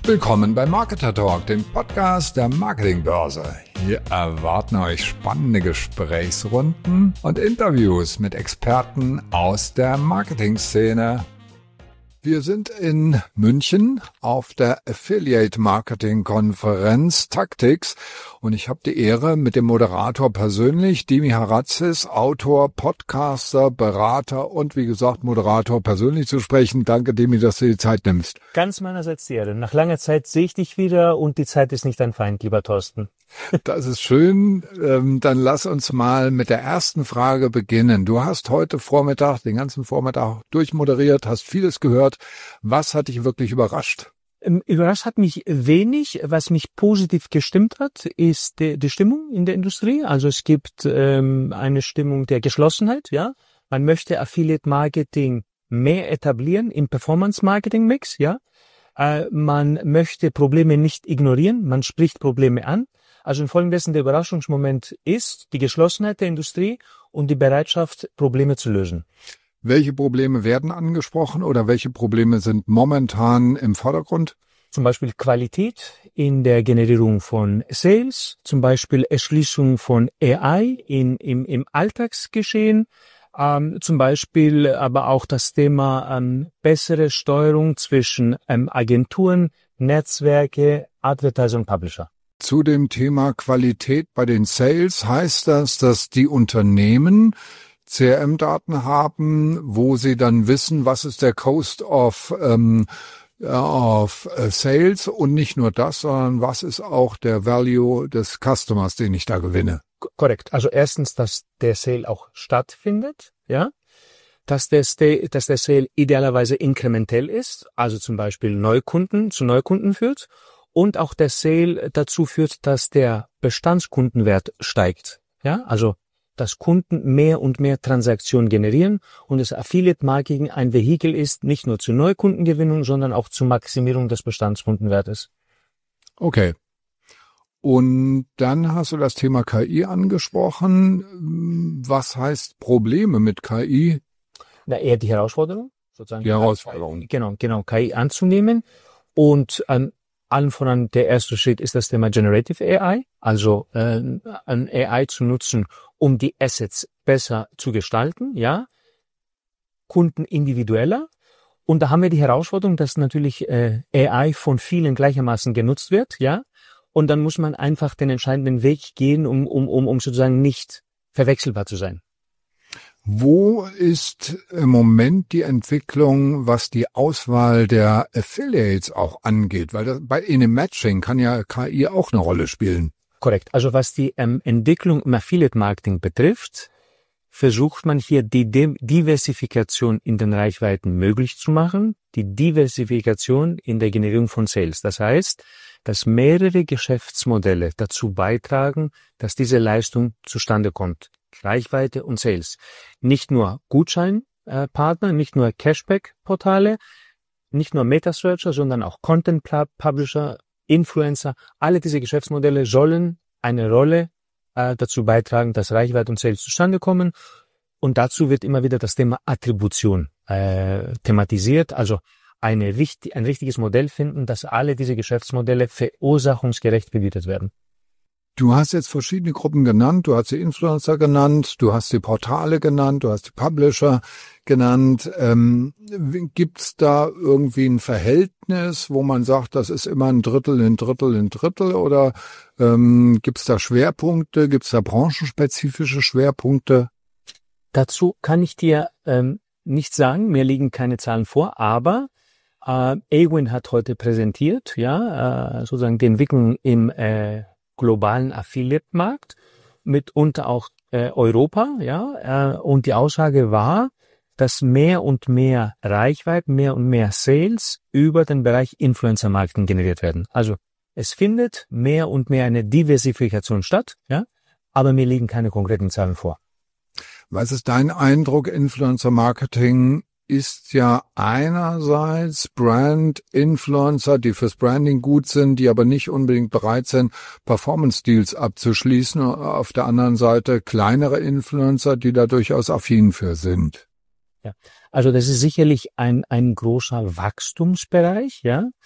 Willkommen bei Marketer Talk, dem Podcast der Marketingbörse. Hier erwarten euch spannende Gesprächsrunden und Interviews mit Experten aus der Marketingszene. Wir sind in München auf der Affiliate Marketing Konferenz Tactics und ich habe die Ehre, mit dem Moderator persönlich, Dimi Harazis, Autor, Podcaster, Berater und wie gesagt Moderator persönlich zu sprechen. Danke, Dimi, dass du die Zeit nimmst. Ganz meinerseits die Ehre. Nach langer Zeit sehe ich dich wieder und die Zeit ist nicht dein Feind, lieber Thorsten. Das ist schön. Dann lass uns mal mit der ersten Frage beginnen. Du hast heute Vormittag, den ganzen Vormittag durchmoderiert, hast vieles gehört. Was hat dich wirklich überrascht? Überrascht hat mich wenig. Was mich positiv gestimmt hat, ist die Stimmung in der Industrie. Also es gibt eine Stimmung der Geschlossenheit. Ja, man möchte Affiliate Marketing mehr etablieren im Performance Marketing Mix. Ja, man möchte Probleme nicht ignorieren. Man spricht Probleme an. Also infolgedessen der Überraschungsmoment ist die Geschlossenheit der Industrie und die Bereitschaft, Probleme zu lösen. Welche Probleme werden angesprochen oder welche Probleme sind momentan im Vordergrund? Zum Beispiel Qualität in der Generierung von Sales, zum Beispiel Erschließung von AI im Alltagsgeschehen, zum Beispiel aber auch das Thema bessere Steuerung zwischen Agenturen, Netzwerke, Advertiser und Publisher. Zu dem Thema Qualität bei den Sales heißt das, dass die Unternehmen CRM-Daten haben, wo sie dann wissen, was ist der Cost of Sales und nicht nur das, sondern was ist auch der Value des Customers, den ich da gewinne. Korrekt. Also erstens, dass der Sale auch stattfindet, ja, dass der Sale idealerweise inkrementell ist, also zum Beispiel zu Neukunden führt. Und auch der Sale dazu führt, dass der Bestandskundenwert steigt. Ja, also dass Kunden mehr und mehr Transaktionen generieren und das Affiliate Marketing ein Vehikel ist, nicht nur zur Neukundengewinnung, sondern auch zur Maximierung des Bestandskundenwertes. Okay. Und dann hast du das Thema KI angesprochen. Was heißt Probleme mit KI? Na, eher die Herausforderung, sozusagen. Die Herausforderung. Genau, KI anzunehmen und allen voran der erste Schritt ist das Thema Generative AI, also ein AI zu nutzen, um die Assets besser zu gestalten, ja, Kunden individueller. Und da haben wir die Herausforderung, dass natürlich AI von vielen gleichermaßen genutzt wird, ja. Und dann muss man einfach den entscheidenden Weg gehen, um sozusagen nicht verwechselbar zu sein. Wo ist im Moment die Entwicklung, was die Auswahl der Affiliates auch angeht? Weil in dem Matching kann ja KI auch eine Rolle spielen. Korrekt. Also was die Entwicklung im Affiliate-Marketing betrifft, versucht man hier die Diversifikation in den Reichweiten möglich zu machen, die Diversifikation in der Generierung von Sales. Das heißt, dass mehrere Geschäftsmodelle dazu beitragen, dass diese Leistung zustande kommt. Reichweite und Sales. Nicht nur Gutscheinpartner, nicht nur Cashback-Portale, nicht nur Meta-Searcher, sondern auch Content-Publisher, Influencer. Alle diese Geschäftsmodelle sollen eine Rolle dazu beitragen, dass Reichweite und Sales zustande kommen. Und dazu wird immer wieder das Thema Attribution thematisiert. Also ein richtiges Modell finden, dass alle diese Geschäftsmodelle verursachungsgerecht bebietet werden. Du hast jetzt verschiedene Gruppen genannt, du hast die Influencer genannt, du hast die Portale genannt, du hast die Publisher genannt. Gibt's da irgendwie ein Verhältnis, wo man sagt, das ist immer ein Drittel oder gibt's da Schwerpunkte, gibt's da branchenspezifische Schwerpunkte? Dazu kann ich dir nichts sagen, mir liegen keine Zahlen vor, aber Awin hat heute präsentiert, ja, sozusagen die Entwicklung im globalen Affiliate-Markt, mitunter auch Europa, ja, und die Aussage war, dass mehr und mehr Reichweite, mehr und mehr Sales über den Bereich Influencer-Marketing generiert werden. Also es findet mehr und mehr eine Diversifikation statt, ja, aber mir liegen keine konkreten Zahlen vor. Was ist dein Eindruck? Influencer-Marketing ist ja einerseits Brand-Influencer, die fürs Branding gut sind, die aber nicht unbedingt bereit sind, Performance-Deals abzuschließen. Auf der anderen Seite kleinere Influencer, die da durchaus affin für sind. Ja, also das ist sicherlich ein großer Wachstumsbereich, ja.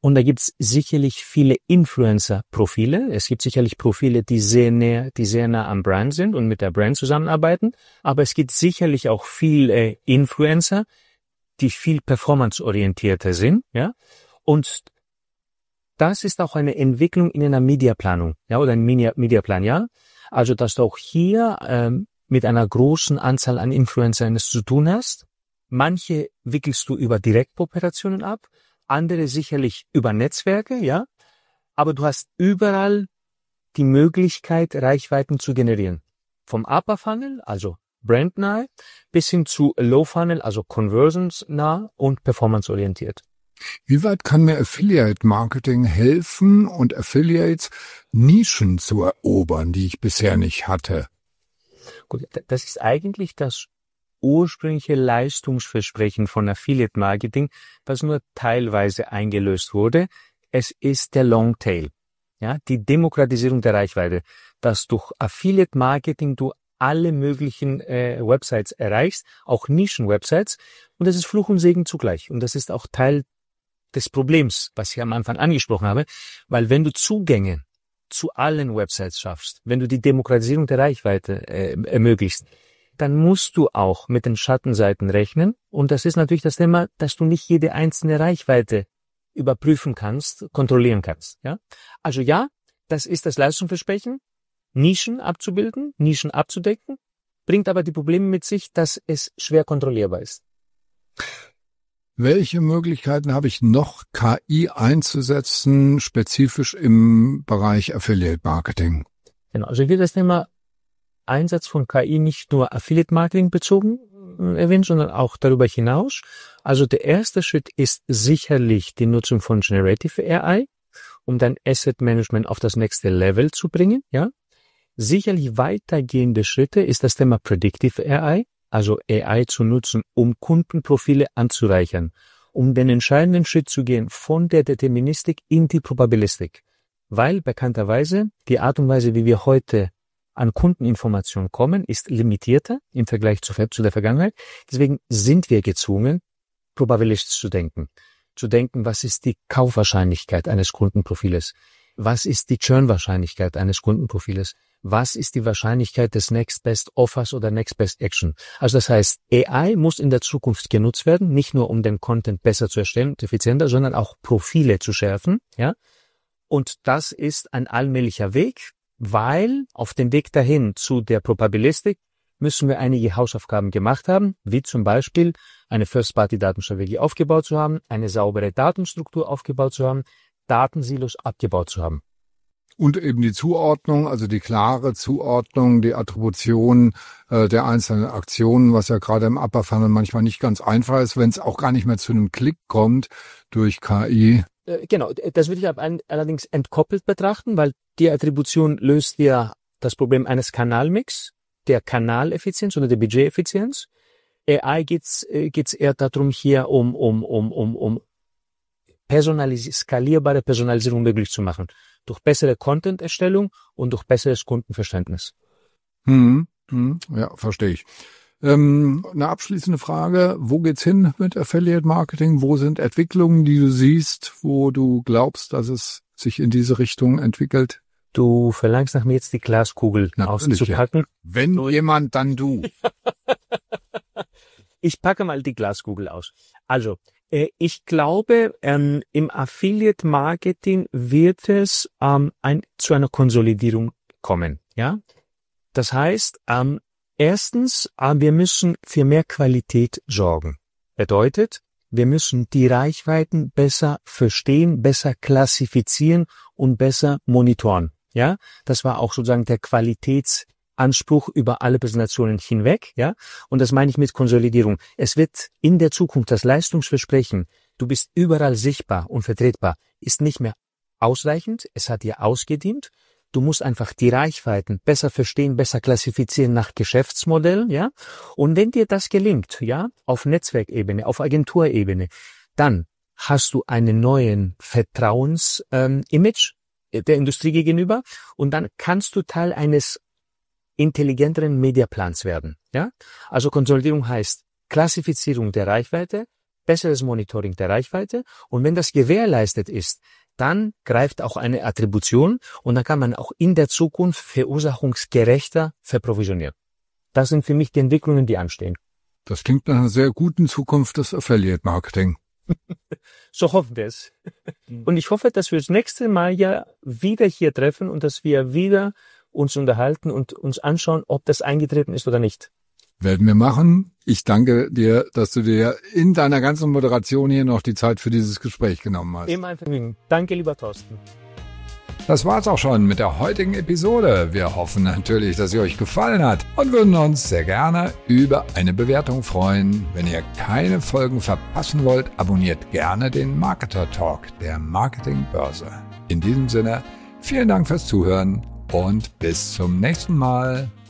Und da gibt's sicherlich viele Influencer-Profile. Es gibt sicherlich Profile, die sehr nah am Brand sind und mit der Brand zusammenarbeiten. Aber es gibt sicherlich auch viele Influencer, die viel performanceorientierter sind, ja. Und das ist auch eine Entwicklung in einer Mediaplanung, ja, oder ein Mediaplan, ja. Also, dass du auch hier mit einer großen Anzahl an Influencern es zu tun hast. Manche wickelst du über Direktkooperationen ab, andere sicherlich über Netzwerke, ja. Aber du hast überall die Möglichkeit, Reichweiten zu generieren. Vom Upper Funnel, also brandnah, bis hin zu Low Funnel, also conversionsnah und performanceorientiert. Wie weit kann mir Affiliate Marketing helfen und Affiliates Nischen zu erobern, die ich bisher nicht hatte? Gut, das ist eigentlich das ursprüngliche Leistungsversprechen von Affiliate Marketing, was nur teilweise eingelöst wurde. Es ist der Long Tail, ja, die Demokratisierung der Reichweite, dass durch Affiliate Marketing du alle möglichen Websites erreichst, auch Nischen-Websites, und das ist Fluch und Segen zugleich. Und das ist auch Teil des Problems, was ich am Anfang angesprochen habe, weil wenn du Zugänge zu allen Websites schaffst, wenn du die Demokratisierung der Reichweite ermöglichst, dann musst du auch mit den Schattenseiten rechnen. Und das ist natürlich das Thema, dass du nicht jede einzelne Reichweite überprüfen kannst, kontrollieren kannst. Ja? Also ja, das ist das Leistungsversprechen, Nischen abzubilden, Nischen abzudecken, bringt aber die Probleme mit sich, dass es schwer kontrollierbar ist. Welche Möglichkeiten habe ich noch, KI einzusetzen, spezifisch im Bereich Affiliate Marketing? Genau, also ich will das Thema Einsatz von KI nicht nur Affiliate Marketing bezogen erwähnen, sondern auch darüber hinaus. Also der erste Schritt ist sicherlich die Nutzung von Generative AI, um dein Asset Management auf das nächste Level zu bringen, ja. Sicherlich weitergehende Schritte ist das Thema Predictive AI, also AI zu nutzen, um Kundenprofile anzureichern, um den entscheidenden Schritt zu gehen von der Deterministik in die Probabilistik. Weil bekannterweise die Art und Weise, wie wir heute an Kundeninformationen kommen, ist limitierter im Vergleich zu der Vergangenheit. Deswegen sind wir gezwungen, probabilistisch zu denken. Zu denken, was ist die Kaufwahrscheinlichkeit eines Kundenprofiles? Was ist die Churn-Wahrscheinlichkeit eines Kundenprofiles? Was ist die Wahrscheinlichkeit des Next Best Offers oder Next Best Action? Also das heißt, AI muss in der Zukunft genutzt werden, nicht nur um den Content besser zu erstellen und effizienter, sondern auch Profile zu schärfen, ja. Und das ist ein allmählicher Weg, weil auf dem Weg dahin zu der Probabilistik müssen wir einige Hausaufgaben gemacht haben, wie zum Beispiel eine First-Party-Datenstrategie aufgebaut zu haben, eine saubere Datenstruktur aufgebaut zu haben, Datensilos abgebaut zu haben. Und eben die Zuordnung, also die klare Zuordnung, die Attribution der einzelnen Aktionen, was ja gerade im Upper Funnel manchmal nicht ganz einfach ist, wenn es auch gar nicht mehr zu einem Klick kommt durch KI. Genau, das würde ich allerdings entkoppelt betrachten, weil die Attribution löst ja das Problem eines Kanalmix, der Kanaleffizienz oder der Budgeteffizienz. AI geht's eher darum, hier um skalierbare Personalisierung möglich zu machen. Durch bessere Content-Erstellung und durch besseres Kundenverständnis. Ja, verstehe ich. Eine abschließende Frage. Wo geht's hin mit Affiliate Marketing? Wo sind Entwicklungen, die du siehst, wo du glaubst, dass es sich in diese Richtung entwickelt? Du verlangst nach mir jetzt die Glaskugel auszupacken. Ja. Wenn jemand, dann du. Ich packe mal die Glaskugel aus. Also, ich glaube, im Affiliate Marketing wird es zu einer Konsolidierung kommen. Ja, das heißt, erstens, wir müssen für mehr Qualität sorgen. Bedeutet, wir müssen die Reichweiten besser verstehen, besser klassifizieren und besser monitoren. Ja, das war auch sozusagen der Qualitätsanspruch über alle Präsentationen hinweg, ja. Und das meine ich mit Konsolidierung. Es wird in der Zukunft das Leistungsversprechen, du bist überall sichtbar und vertretbar, ist nicht mehr ausreichend. Es hat dir ausgedient. Du musst einfach die Reichweiten besser verstehen, besser klassifizieren nach Geschäftsmodell, ja. Und wenn dir das gelingt, ja, auf Netzwerkebene, auf Agenturebene, dann hast du einen neuen Vertrauens-Image der Industrie gegenüber und dann kannst du Teil eines intelligenteren Mediaplans werden, ja. Also Konsolidierung heißt Klassifizierung der Reichweite, besseres Monitoring der Reichweite. Und wenn das gewährleistet ist, dann greift auch eine Attribution und dann kann man auch in der Zukunft verursachungsgerechter verprovisionieren. Das sind für mich die Entwicklungen, die anstehen. Das klingt nach einer sehr guten Zukunft des Affiliate-Marketing. So hoffen wir es. Und ich hoffe, dass wir das nächste Mal ja wieder hier treffen und dass wir wieder uns unterhalten und uns anschauen, ob das eingetreten ist oder nicht. Werden wir machen. Ich danke dir, dass du dir in deiner ganzen Moderation hier noch die Zeit für dieses Gespräch genommen hast. Immer ein Vergnügen. Danke, lieber Thorsten. Das war's auch schon mit der heutigen Episode. Wir hoffen natürlich, dass sie euch gefallen hat und würden uns sehr gerne über eine Bewertung freuen. Wenn ihr keine Folgen verpassen wollt, abonniert gerne den Marketer Talk der Marketingbörse. In diesem Sinne, vielen Dank fürs Zuhören und bis zum nächsten Mal.